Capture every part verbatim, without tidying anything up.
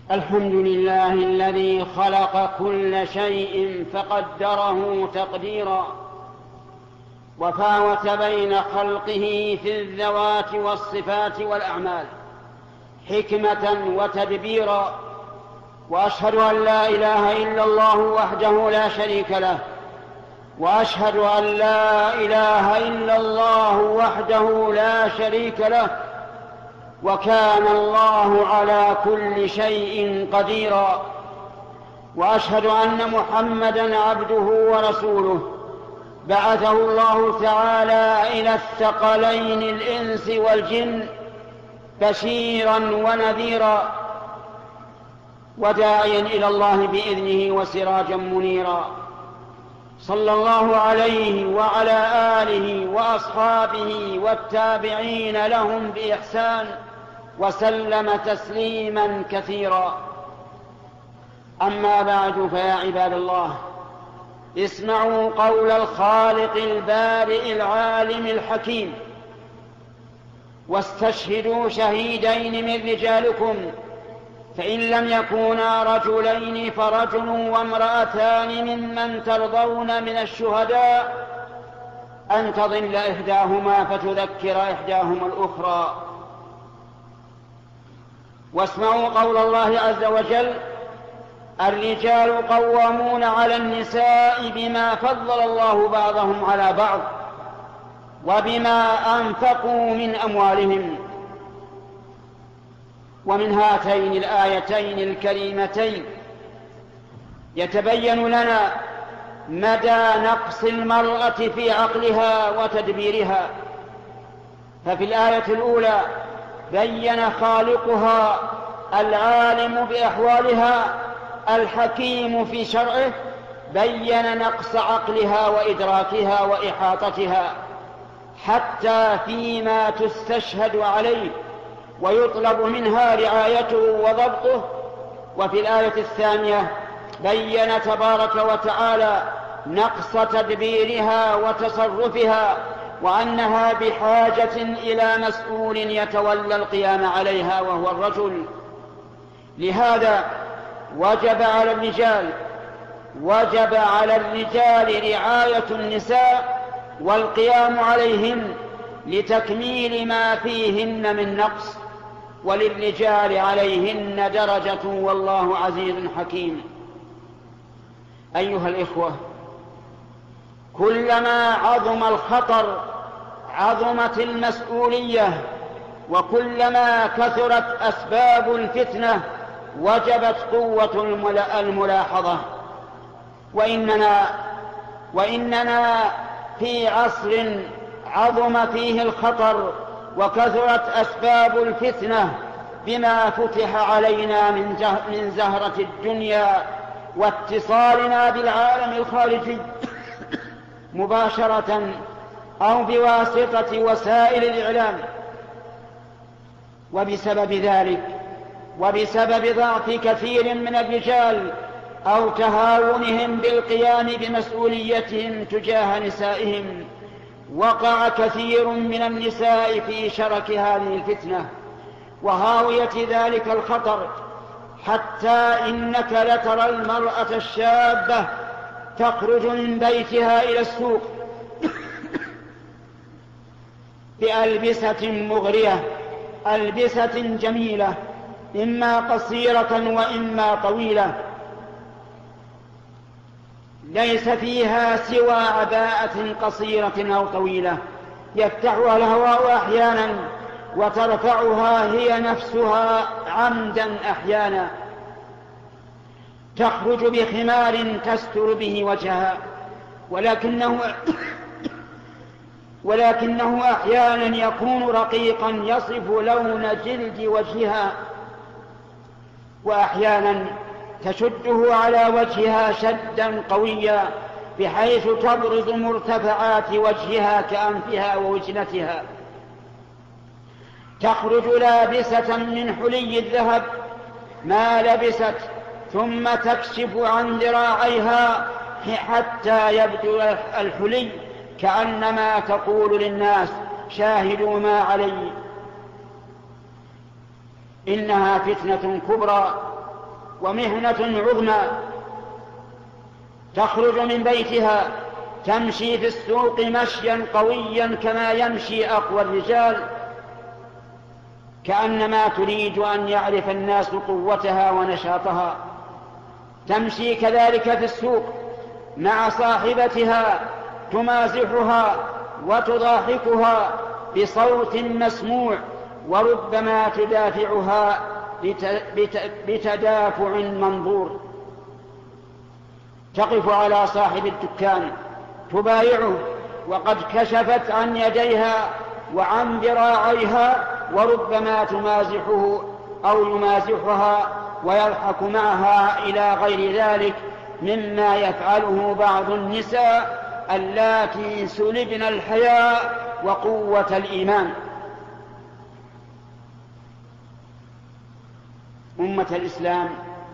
الحمد لله الذي خلق كل شيء فقدره تقديرا، وفاوت بين خلقه في الذوات والصفات والأعمال حكمة وتدبيرا. وأشهد أن لا إله إلا الله وحده لا شريك له، وأشهد أن لا إله إلا الله وحده لا شريك له، وكان الله على كل شيء قديرا. وأشهد أن محمدًا عبده ورسوله بعثه الله تعالى إلى الثقلين الإنس والجن بشيرا ونذيرا، وداعيا إلى الله بإذنه وسراجا منيرا. صلى الله عليه وعلى آله وأصحابه والتابعين لهم بإحسان وسلم تسليما كثيرا. أما بعد، فيا عباد الله، اسمعوا قول الخالق البارئ العالم الحكيم: واستشهدوا شهيدين من رجالكم، فإن لم يكونا رجلين فرجل وامرأتان ممن ترضون من الشهداء أن تضل إحداهما فتذكر إحداهما الأخرى. واسمعوا قول الله عز وجل: الرجال قوامون على النساء بما فضل الله بعضهم على بعض وبما أنفقوا من أموالهم. ومن هاتين الآيتين الكريمتين يتبين لنا مدى نقص المرأة في عقلها وتدبيرها. ففي الآية الأولى بين خالقها العالم بأحوالها الحكيم في شرعه، بين نقص عقلها وإدراكها وإحاطتها حتى فيما تستشهد عليه ويطلب منها رعايته وضبطه. وفي الآية الثانية بين تبارك وتعالى نقص تدبيرها وتصرفها، وأنها بحاجة إلى مسؤول يتولى القيام عليها وهو الرجل. لهذا وجب على الرجال وجب على الرجال رعاية النساء والقيام عليهن لتكميل ما فيهن من نقص، وللرجال عليهن درجة والله عزيز حكيم. أيها الإخوة، كلما عظم الخطر عظمت المسؤولية، وكلما كثرت أسباب الفتنة وجبت قوة الملاحظة. وإننا, وإننا في عصر عظم فيه الخطر وكثرت أسباب الفتنة بما فتح علينا من زهرة الدنيا واتصالنا بالعالم الخارجي مباشرة أو بواسطة وسائل الإعلام. وبسبب ذلك وبسبب ضعف كثير من الرجال أو تهاونهم بالقيام بمسؤوليتهم تجاه نسائهم، وقع كثير من النساء في شرك هذه الفتنة وهاوية ذلك الخطر، حتى إنك لترى المرأة الشابة تخرج من بيتها إلى السوق بألبسة مغرية، ألبسة جميلة إما قصيرة وإما طويلة، ليس فيها سوى عباءة قصيرة أو طويلة يفتحها الهواء أحيانا وترفعها هي نفسها عمدا أحيانا، تخرج بخمار تستر به وجهها، ولكنه ولكنه أحيانا يكون رقيقا يصف لون جلد وجهها، وأحيانا تشده على وجهها شدا قويا بحيث تبرز مرتفعات وجهها كأنفها ووجنتها. تخرج لابسة من حلي الذهب ما لبست، ثم تكشف عن ذراعيها حتى يبدو الحلي، كأنما تقول للناس: شاهدوا ما علي. إنها فتنة كبرى ومهنة عظمى، تخرج من بيتها تمشي في السوق مشيا قويا كما يمشي أقوى الرجال، كأنما تريد أن يعرف الناس قوتها ونشاطها. تمشي كذلك في السوق مع صاحبتها تمازحها وتضاحكها بصوت مسموع، وربما تدافعها بتدافع منظور. تقف على صاحب الدكان تبايعه وقد كشفت عن يديها وعن ذراعيها، وربما تمازحه أو يمازحها ويضحك معها إلى غير ذلك مما يفعله بعض النساء اللاتي سلبن الحياء وقوة الإيمان. أمة الإسلام،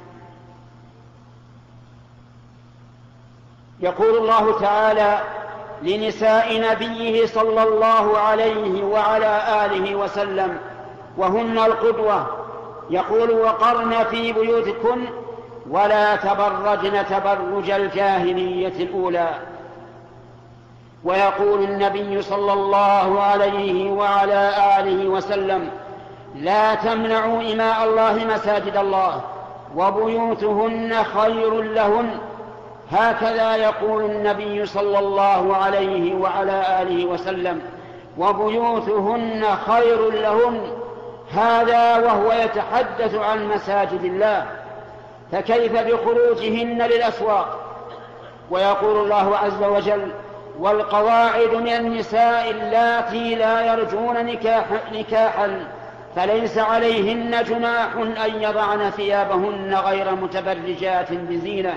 يقول الله تعالى لنساء نبيه صلى الله عليه وعلى آله وسلم وهن القدوة، يقول: وقرن في بيوتكن ولا تبرجن تبرج الجاهلية الأولى. ويقول النبي صلى الله عليه وعلى آله وسلم: لا تمنعوا إماء الله مساجد الله وبيوتهن خير لهن. هكذا يقول النبي صلى الله عليه وعلى آله وسلم: وبيوتهن خير لهن، هذا وهو يتحدث عن مساجد الله، فكيف بخروجهن للأسواق؟ ويقول الله عز وجل: والقواعد من النساء اللاتي لا يرجون نكاح نكاحا فليس عليهن جناح أن يضعن ثيابهن غير متبرجات بزينة.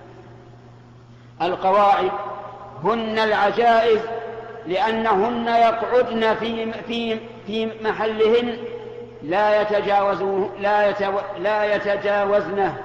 القواعد هن العجائز، لأنهن يقعدن في في في محلهن لا يتجاوزون لا يتو لا يتجاوزنه.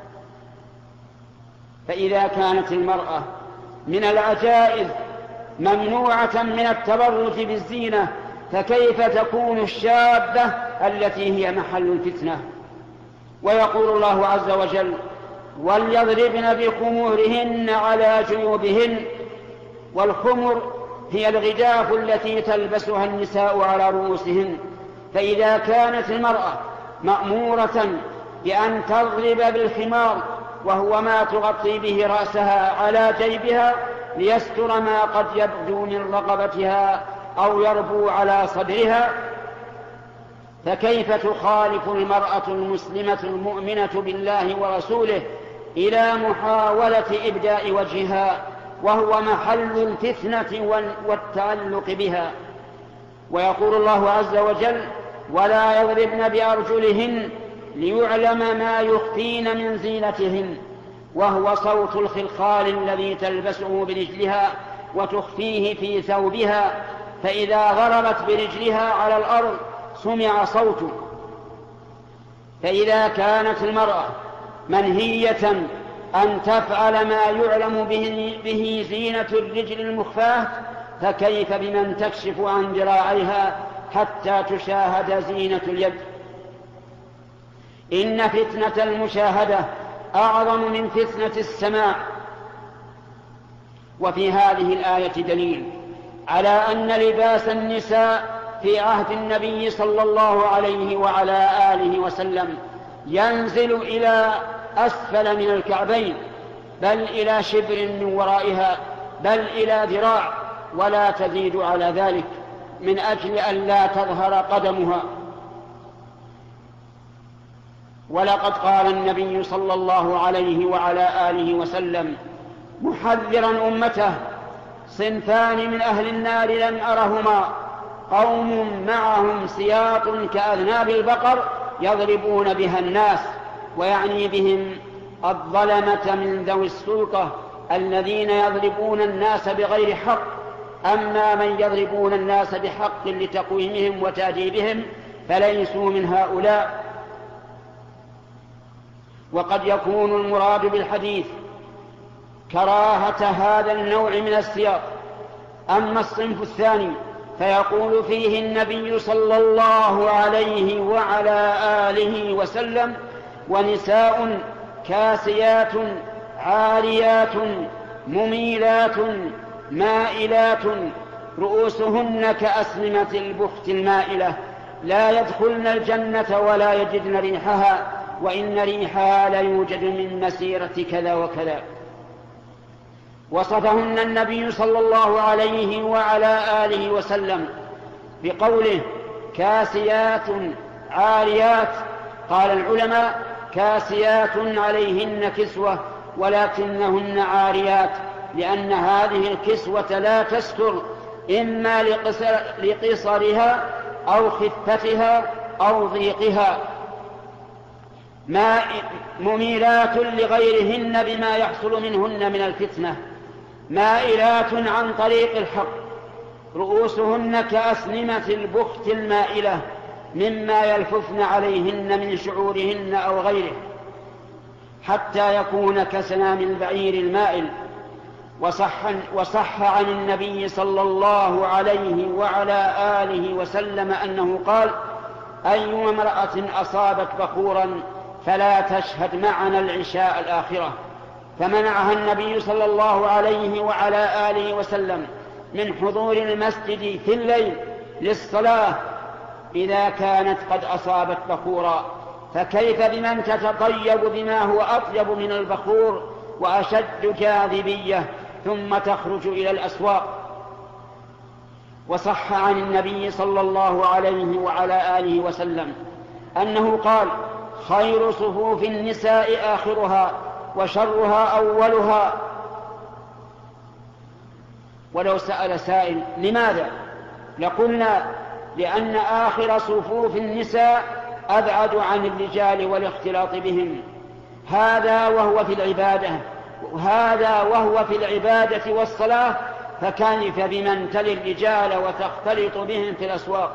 فإذا كانت المرأة من العجائز ممنوعة من التبرج بالزينة، فكيف تكون الشابة التي هي محل الفتنة؟ ويقول الله عز وجل: وليضربن بخمورهن على جيوبهن. والخمر هي الغداف التي تلبسها النساء على رؤوسهن. فإذا كانت المرأة مأمورة بأن تضرب بالخمار، وهو ما تغطي به رأسها، على جيبها ليستر ما قد يبدو من رقبتها أو يربو على صدرها، فكيف تخالف المرأة المسلمة المؤمنة بالله ورسوله إلى محاولة إبداء وجهها، وهو محل الفتنة والتعلق بها؟ ويقول الله عز وجل: ولا يضربن بأرجلهن ليعلم ما يخفين من زينتهن، وهو صوت الخلخال الذي تلبسه برجلها وتخفيه في ثوبها، فإذا ضربت برجلها على الأرض سمع صوته. فإذا كانت المرأة منهية أن تفعل ما يعلم به, به زينة الرجل المخفاة، فكيف بمن تكشف عن ذراعيها حتى تشاهد زينة اليد؟ إن فتنة المشاهدة أعظم من فتنة السماع. وفي هذه الآية دليل على أن لباس النساء في عهد النبي صلى الله عليه وعلى آله وسلم ينزل إلى أسفل من الكعبين، بل إلى شبر من ورائها، بل إلى ذراع، ولا تزيد على ذلك، من أجل أن لا تظهر قدمها. ولقد قال النبي صلى الله عليه وعلى آله وسلم محذرا أمته: صنفان من أهل النار لم أرهما، قوم معهم سياط كأذناب البقر يضربون بها الناس، ويعني بهم الظلمة من ذوي السلطة الذين يضربون الناس بغير حق. أما من يضربون الناس بحق لتقويمهم وتأديبهم فليسوا من هؤلاء. وقد يكون المراد بالحديث كراهة هذا النوع من السياق. أما الصنف الثاني فيقول فيه النبي صلى الله عليه وعلى آله وسلم: ونساء كاسيات عاريات مميلات مائلات رؤوسهن كأسنمة البخت المائلة لا يدخلن الجنة ولا يجدن ريحها وإن ريحها ليوجد من مسيرة كذا وكذا. وصفهن النبي صلى الله عليه وعلى آله وسلم بقوله كاسيات عاريات. قال العلماء كاسيات عليهن كسوة ولكنهن عاريات، لأن هذه الكسوة لا تستر إما لقصرها أو خفتها أو ضيقها. مميلات لغيرهن بما يحصل منهن من الفتنة، مائلات عن طريق الحق، رؤوسهن كأسنمة البخت المائلة مما يلففن عليهن من شعورهن أو غيره حتى يكون كسنام البعير المائل. وصح, وصح عن النبي صلى الله عليه وعلى آله وسلم أنه قال أي امرأة أصابت بخورا فلا تشهد معنا العشاء الآخرة، فمنعها النبي صلى الله عليه وعلى آله وسلم من حضور المسجد في الليل للصلاة إذا كانت قد أصابت بخورا، فكيف بمن تتطيب بما هو أطيب من البخور وأشد جاذبية ثم تخرج إلى الأسواق. وصح عن النبي صلى الله عليه وعلى آله وسلم أنه قال خير صفوف النساء آخرها وشرها أولها. ولو سأل سائل لماذا؟ لقلنا لأن آخر صفوف النساء أبعد عن الرجال والاختلاط بهم، هذا وهو في العبادة هذا وهو في العبادة والصلاة، فكيف بمن تلي الرجال وتختلط بهم في الأسواق؟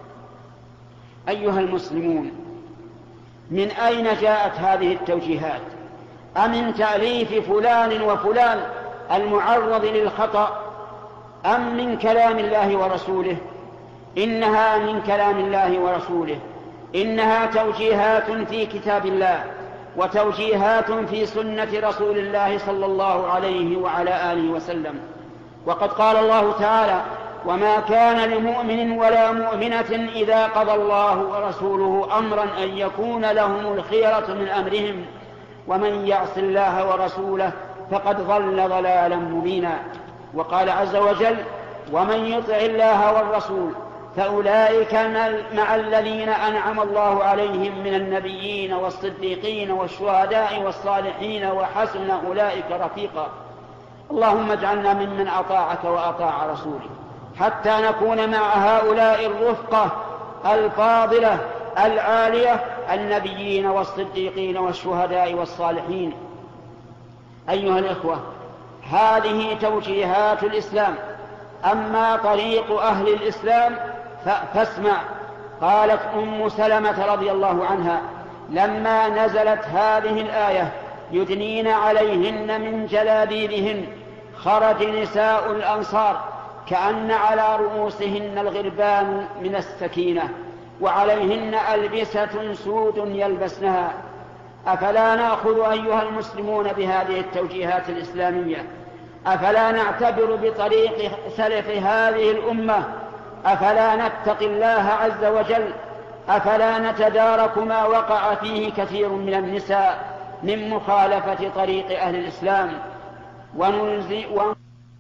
أيها المسلمون، من أين جاءت هذه التوجيهات؟ أمن تأليف فلان وفلان المعرض للخطأ أم من كلام الله ورسوله؟ إنها من كلام الله ورسوله، إنها توجيهات في كتاب الله وتوجيهات في سنة رسول الله صلى الله عليه وعلى آله وسلم. وقد قال الله تعالى وما كان لمؤمن ولا مؤمنة إذا قضى الله ورسوله أمرا أن يكون لهم الخيرة من أمرهم ومن يعص الله ورسوله فقد ضل ضلالا مبينا. وقال عز وجل ومن يطع الله والرسول فأولئك مع الذين أنعم الله عليهم من النبيين والصديقين والشهداء والصالحين وحسن أولئك رفيقا. اللهم اجعلنا ممن أطاعك وأطاع رسولك حتى نكون مع هؤلاء الرفقة الفاضلة العالية النبيين والصديقين والشهداء والصالحين. أيها الإخوة، هذه توجيهات الإسلام. أما طريق أهل الإسلام فاسمع. قالت أم سلمة رضي الله عنها لما نزلت هذه الآية يدنين عليهن من جلابيبهن خرج نساء الأنصار كأن على رؤوسهن الغربان من السكينة وعليهن ألبسة سود يلبسنها. أفلا نأخذ أيها المسلمون بهذه التوجيهات الإسلامية؟ أفلا نعتبر بطريق سلف هذه الأمة؟ أفلا نتقي الله عز وجل؟ أفلا نتدارك ما وقع فيه كثير من النساء من مخالفة طريق أهل الإسلام وننزي و...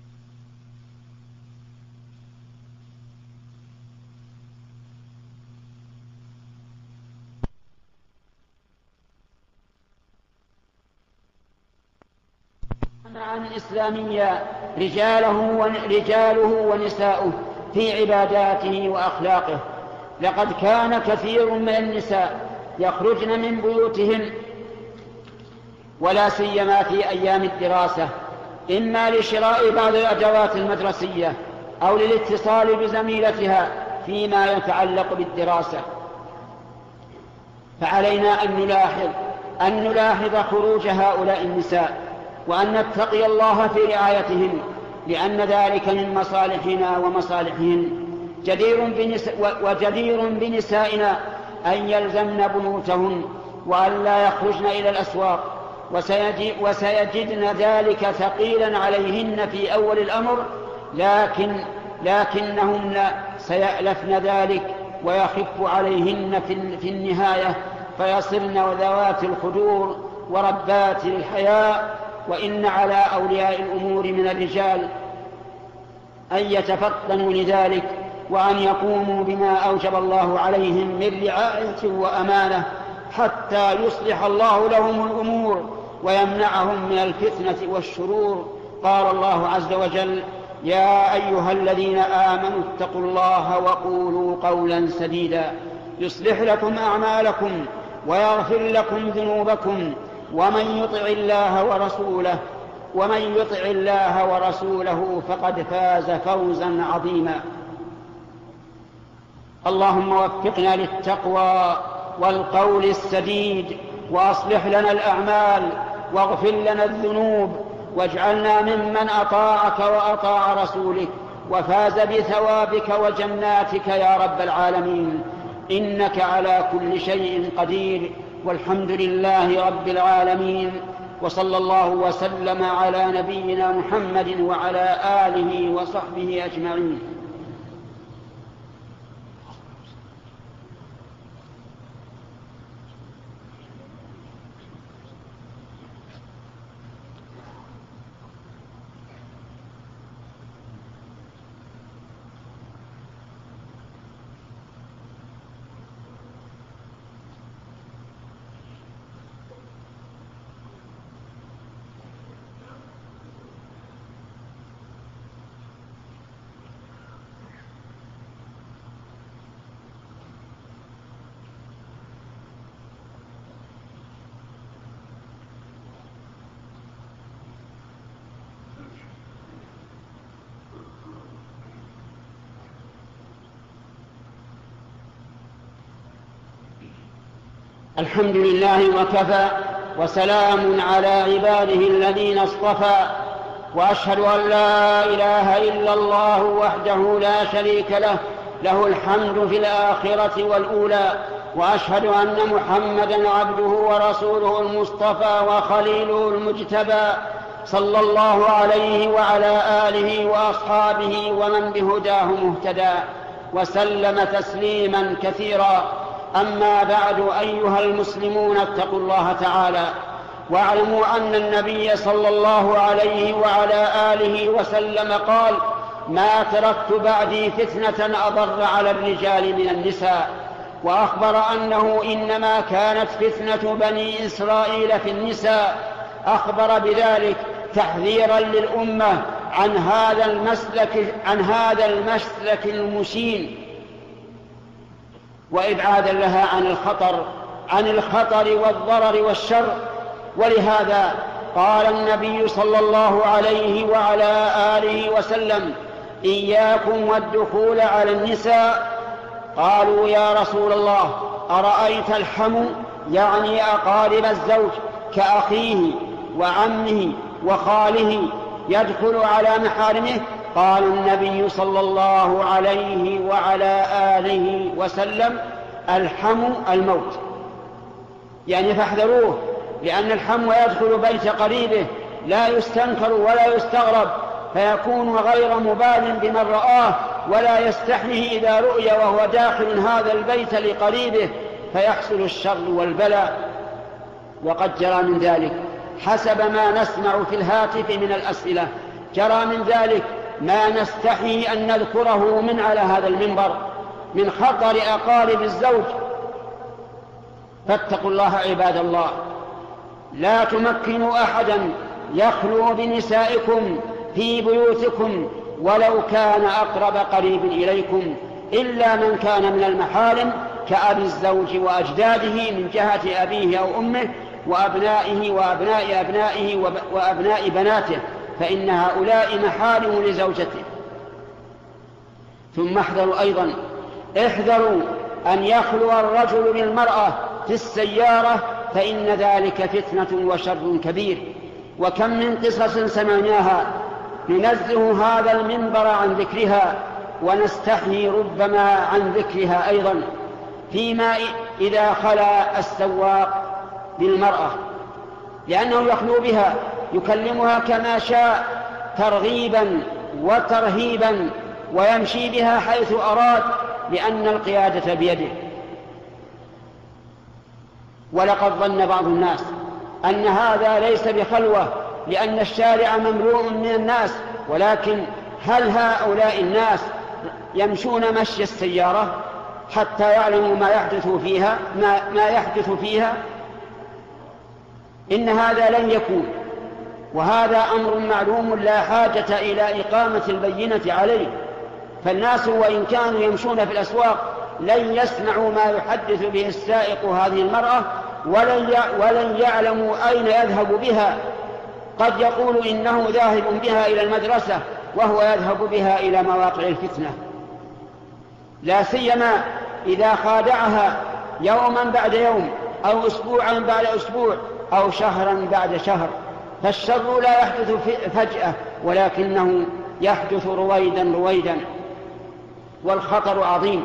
عن الإسلامية رجاله, ورجاله ونساؤه في عباداته وأخلاقه. لقد كان كثير من النساء يخرجن من بيوتهن ولا سيما في أيام الدراسة إما لشراء بعض الأدوات المدرسية أو للاتصال بزميلتها فيما يتعلق بالدراسة. فعلينا أن نلاحظ أن نلاحظ خروج هؤلاء النساء وأن نتقي الله في رعايتهن، لأن ذلك من مصالحنا ومصالحهن. جدير بنساء وجدير بنسائنا أن يلزمن بيوتهن وأن لا يخرجن إلى الأسواق، وسيجدن ذلك ثقيلا عليهن في أول الأمر، لكن لكنهن سيألفن ذلك ويخف عليهن في النهاية، فيصرن ذوات الخدور وربات الحياء. وإن على أولياء الأمور من الرجال أن يتفطنوا لذلك، وأن يقوموا بما أوجب الله عليهم من رعاية وأمانة، حتى يصلح الله لهم الأمور ويمنعهم من الفتنة والشرور. قال الله عز وجل: يا أيها الذين آمنوا اتقوا الله وقولوا قولا سديدا يصلح لكم أعمالكم ويغفر لكم ذنوبكم، ومن يطع الله ورسوله ومن يطع الله ورسوله فقد فاز فوزا عظيما. اللهم وفقنا للتقوى والقول السديد، وأصلح لنا الأعمال، واغفر لنا الذنوب، واجعلنا ممن أطاعك وأطاع رسولك وفاز بثوابك وجناتك يا رب العالمين، إنك على كل شيء قدير. والحمد لله رب العالمين، وصلى الله وسلم على نبينا محمد وعلى آله وصحبه أجمعين. الحمد لله وكفى، وسلام على عباده الذين اصطفى، وأشهد أن لا إله إلا الله وحده لا شريك له، له الحمد في الآخرة والأولى، وأشهد أن محمدًا عبده ورسوله المصطفى وخليله المجتبى، صلى الله عليه وعلى آله وأصحابه ومن بهداه مهتدى، وسلم تسليمًا كثيرا. أما بعد، أيها المسلمون، اتقوا الله تعالى، واعلموا أن النبي صلى الله عليه وعلى آله وسلم قال: ما تركت بعدي فتنة أضر على الرجال من النساء. وأخبر أنه إنما كانت فتنة بني إسرائيل في النساء، أخبر بذلك تحذيرا للأمة عن هذا المسلك عن هذا المسلك المشين، وإبعادا لها عن الخطر عن الخطر والضرر والشر. ولهذا قال النبي صلى الله عليه وعلى آله وسلم: إياكم والدخول على النساء. قالوا: يا رسول الله، أرأيت الحمو، يعني أقارب الزوج كأخيه وعمه وخاله، يدخل على محارمه؟ قال النبي صلى الله عليه وعلى آله وسلم: الحمو الموت، يعني فاحذروه، لأن الحمو يدخل بيت قريبه، لا يستنكر ولا يستغرب، فيكون غير مبال بمن رآه، ولا يستحيه إذا رؤي وهو داخل هذا البيت لقريبه، فيحصل الشر والبلاء. وقد جرى من ذلك حسب ما نسمع في الهاتف من الأسئلة، جرى من ذلك ما نستحي أن نذكره من على هذا المنبر من خطر أقارب الزوج. فاتقوا الله عباد الله، لا تمكنوا أحدا يخلو بنسائكم في بيوتكم ولو كان أقرب قريب إليكم، إلا من كان من المحارم كأبي الزوج وأجداده من جهة أبيه أو أمه، وأبنائه وأبناء أبنائه وأبناء بناته، فإن هؤلاء محارم لزوجته. ثم احذروا أيضا احذروا أن يخلو الرجل بالمرأة في السيارة، فإن ذلك فتنة وشر كبير. وكم من قصص سمعناها ننزه هذا المنبر عن ذكرها، ونستحيي ربما عن ذكرها أيضا، فيما إذا خلا السواق بالمرأة، لأنه يخلو بها يكلمها كما شاء ترغيبا وترهيبا، ويمشي بها حيث أراد، لأن القيادة بيده. ولقد ظن بعض الناس أن هذا ليس بخلوة، لأن الشارع مملوء من الناس، ولكن هل هؤلاء الناس يمشون مشي السيارة حتى يعلموا ما يحدث فيها ما, ما يحدث فيها؟ إن هذا لن يكون، وهذا أمر معلوم لا حاجة إلى إقامة البينة عليه. فالناس وإن كانوا يمشون في الأسواق لن يسمعوا ما يحدث به السائق هذه المرأة، ولن يعلموا أين يذهب بها. قد يقول إنه ذاهب بها إلى المدرسة وهو يذهب بها إلى مواقع الفتنة، لا سيما إذا خادعها يوما بعد يوم أو أسبوعا بعد أسبوع أو شهرا بعد شهر. فالشر لا يحدث فجأة، ولكنه يحدث رويدا رويدا، والخطر عظيم.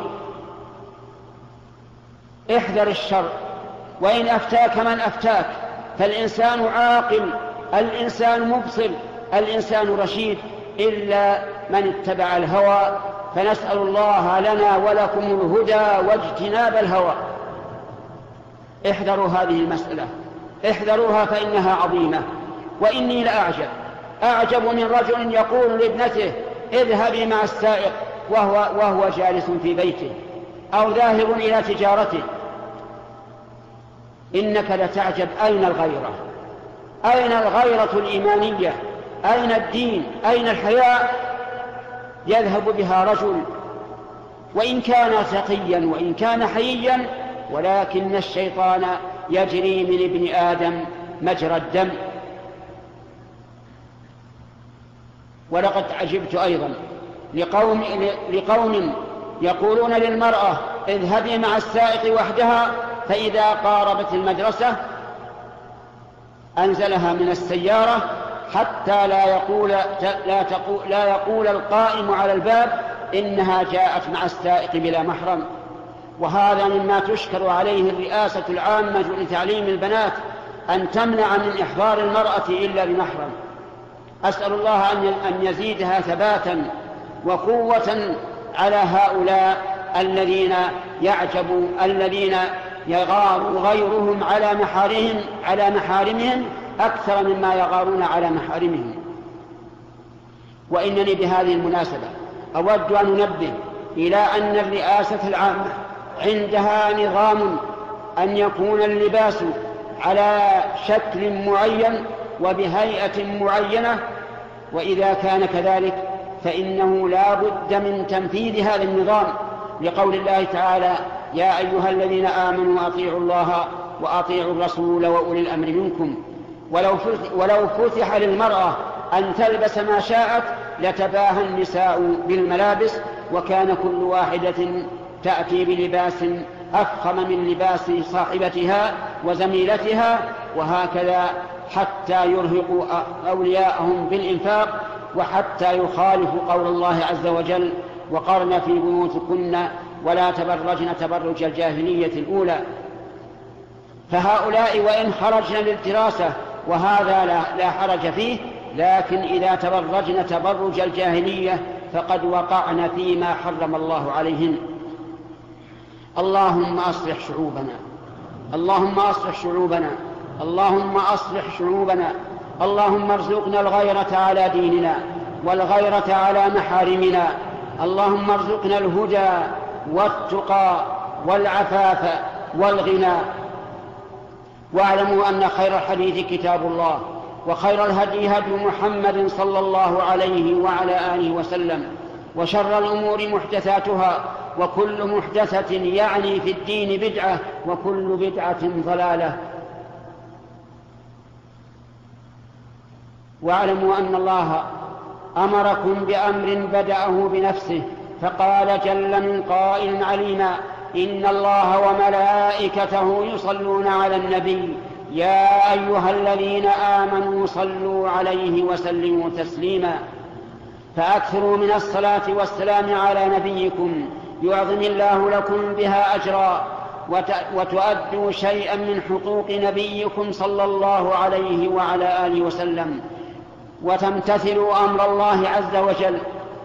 احذر الشر، وإن أفتاك من أفتاك، فالإنسان عاقل، الإنسان مبصر، الإنسان رشيد، إلا من اتبع الهوى. فنسأل الله لنا ولكم الهدى واجتناب الهوى. احذروا هذه المسألة، احذروها فإنها عظيمة. وإني لأعجب أعجب من رجل يقول لابنته اذهبي مع السائق وهو, وهو جالس في بيته أو ذاهب إلى تجارته. إنك لتعجب، أين الغيرة؟ أين الغيرة الإيمانية؟ أين الدين؟ أين الحياء؟ يذهب بها رجل وإن كان تقيا وإن كان حييا، ولكن الشيطان يجري من ابن آدم مجرى الدم. ولقد عجبت أيضا لقوم, لقوم يقولون للمرأة اذهبي مع السائق وحدها، فإذا قاربت المدرسة أنزلها من السيارة حتى لا يقول, لا, تقول لا يقول القائم على الباب إنها جاءت مع السائق بلا محرم. وهذا مما تشكر عليه الرئاسة العامة لتعليم البنات، أن تمنع من إحضار المرأة إلا بمحرم. أسأل الله أن يزيدها ثباتا وقوة على هؤلاء الذين يعجب الذين يغار غيرهم على محارمهم على محارمهم أكثر مما يغارون على محارمهم. وإنني بهذه المناسبة أود أن أنبه إلى أن الرئاسة العامة عندها نظام أن يكون اللباس على شكل معين وبهيئة معينة، وإذا كان كذلك فإنه لا بد من تنفيذ هذا النظام، لقول الله تعالى يا أيها الذين آمنوا أطيعوا الله وأطيعوا الرسول وأولي الأمر منكم. ولو فتح للمرأة أن تلبس ما شاءت لتباهى النساء بالملابس، وكان كل واحدة تأتي بلباس أفخم من لباس صاحبتها وزميلتها، وهكذا حتى يرهقوا أولياءهم بالإنفاق، وحتى يخالفوا قول الله عز وجل وقرن في بيوتكن ولا تبرجن تبرج الجاهلية الأولى. فهؤلاء وإن خرجن للدراسة وهذا لا, لا حرج فيه، لكن إذا تبرجن تبرج الجاهلية فقد وقعن فيما حرم الله عليهن. اللهم أصلح شعوبنا، اللهم أصلح شعوبنا، اللهم أصلح شعوبنا. اللهم ارزقنا الغيرة على ديننا والغيرة على محارمنا. اللهم ارزقنا الهدى والتقى والعفاف والغنى. واعلموا أن خير الحديث كتاب الله، وخير الهدي هدي محمد صلى الله عليه وعلى آله وسلم، وشر الأمور محدثاتها، وكل محدثة يعني في الدين بدعة، وكل بدعة ضلالة. واعلموا أن الله أمركم بأمر بدأه بنفسه، فقال جل من قائل عليما إن الله وملائكته يصلون على النبي يا أيها الذين آمنوا صلوا عليه وسلموا تسليما. فأكثروا من الصلاة والسلام على نبيكم يعظم الله لكم بها أجرا. وتؤدوا شيئا من حقوق نبيكم صلى الله عليه وعلى آله وسلم، وتمتثلوا أمر الله عز وجل.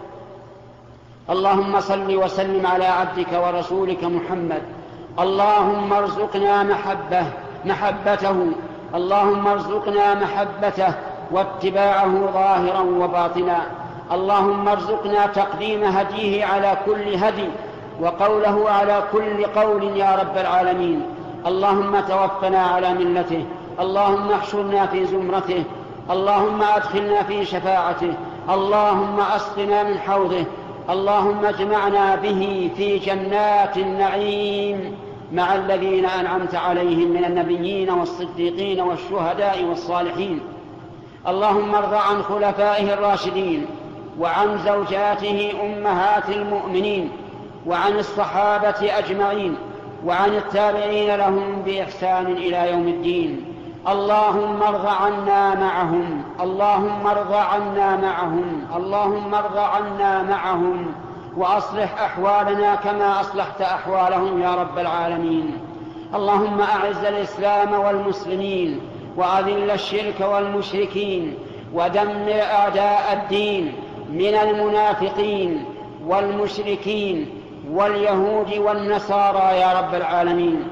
اللهم صل وسلم على عبدك ورسولك محمد. اللهم ارزقنا محبه محبته اللهم ارزقنا محبته واتباعه ظاهرا وباطنا. اللهم ارزقنا تقديم هديه على كل هدي، وقوله على كل قول يا رب العالمين. اللهم توفنا على ملته. اللهم احشرنا في زمرته. اللهم أدخلنا في شفاعته. اللهم أسقنا من حوضه. اللهم اجمعنا به في جنات النعيم مع الذين أنعمت عليهم من النبيين والصديقين والشهداء والصالحين. اللهم ارض عن خلفائه الراشدين، وعن زوجاته أمهات المؤمنين، وعن الصحابة أجمعين، وعن التابعين لهم بإحسان إلى يوم الدين. اللهم ارض عنا معهم اللهم ارض عنا معهم اللهم ارض عنا معهم وأصلح أحوالنا كما أصلحت أحوالهم يا رب العالمين. اللهم أعز الإسلام والمسلمين، وأذل الشرك والمشركين، ودمر أعداء الدين من المنافقين والمشركين واليهود والنصارى يا رب العالمين.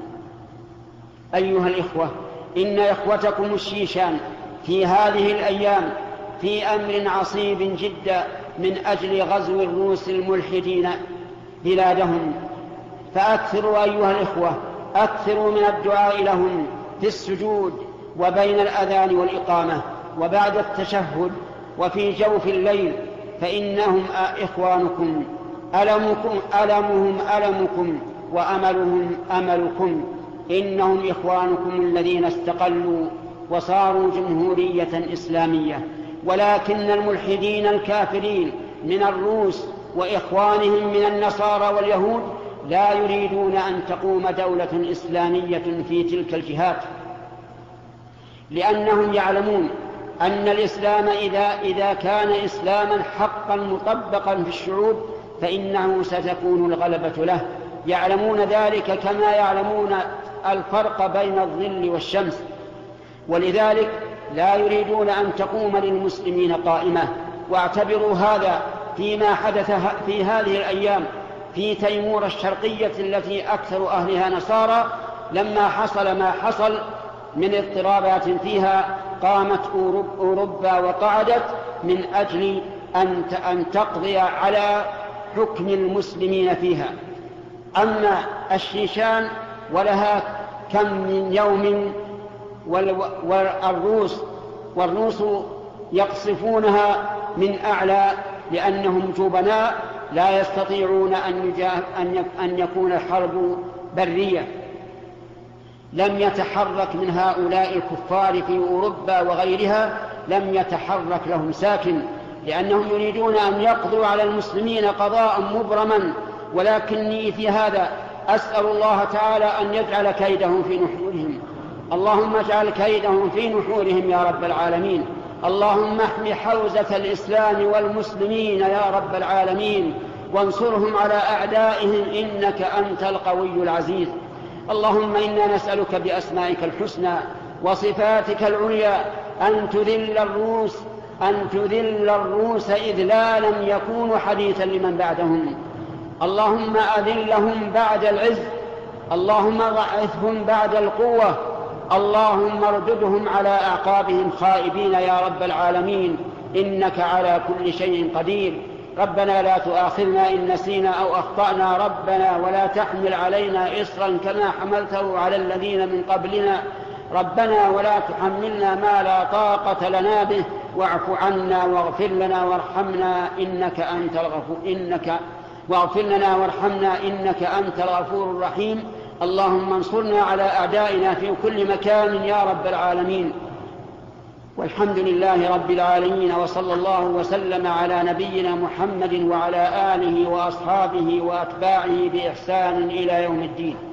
أيها الإخوة، إن إخوتكم الشيشان في هذه الأيام في أمر عصيب جدا من أجل غزو الروس الملحدين بلادهم، فأكثروا أيها الإخوة أكثروا من الدعاء لهم في السجود وبين الأذان والإقامة وبعد التشهد وفي جوف الليل، فإنهم إخوانكم، ألمكم ألمهم ألمكم وأملهم أملكم. إنهم إخوانكم الذين استقلوا وصاروا جمهورية إسلامية، ولكن الملحدين الكافرين من الروس وإخوانهم من النصارى واليهود لا يريدون أن تقوم دولة إسلامية في تلك الجهات، لأنهم يعلمون أن الإسلام إذا, إذا كان إسلاما حقا مطبقا في الشعوب فإنه ستكون الغلبة له. يعلمون ذلك كما يعلمون الفرق بين الظل والشمس، ولذلك لا يريدون أن تقوم للمسلمين قائمة. واعتبروا هذا فيما حدث في هذه الأيام في تيمور الشرقية التي أكثر أهلها نصارى. لما حصل ما حصل من اضطرابات فيها قامت أوروبا وقعدت من أجل أن تقضي على حكم المسلمين فيها. أما الشيشان ولها كم من يوم، والروس والروس يقصفونها من أعلى لأنهم جبناء لا يستطيعون أن يكون الحرب برية. لم يتحرك من هؤلاء الكفار في أوروبا وغيرها لم يتحرك لهم ساكن، لأنهم يريدون أن يقضوا على المسلمين قضاء مبرما. ولكني في هذا أسأل الله تعالى أن يجعل كيدهم في نحورهم. اللهم اجعل كيدهم في نحورهم يا رب العالمين. اللهم احم حوزة الإسلام والمسلمين يا رب العالمين، وانصرهم على أعدائهم إنك أنت القوي العزيز. اللهم إنا نسألك بأسمائك الحسنى وصفاتك العليا أن تذل الروس أن تذل الروس إذلالا يكون حديثا لمن بعدهم. اللهم أذلهم بعد العز، اللهم ضعفهم بعد القوة، اللهم ارددهم على أعقابهم خائبين يا رب العالمين، إنك على كل شيء قدير. ربنا لا تؤاخذنا إن نسينا أو أخطأنا، ربنا ولا تحمل علينا إصرا كما حملته على الذين من قبلنا، ربنا ولا تحملنا ما لا طاقة لنا به، واعف عنا واغفر لنا وارحمنا إنك أنت الغفور إنك واغفر لنا وارحمنا إنك أنت الغفور الرحيم. اللهم انصرنا على أعدائنا في كل مكان يا رب العالمين. والحمد لله رب العالمين، وصلى الله وسلم على نبينا محمد وعلى آله وأصحابه وأتباعه بإحسان إلى يوم الدين.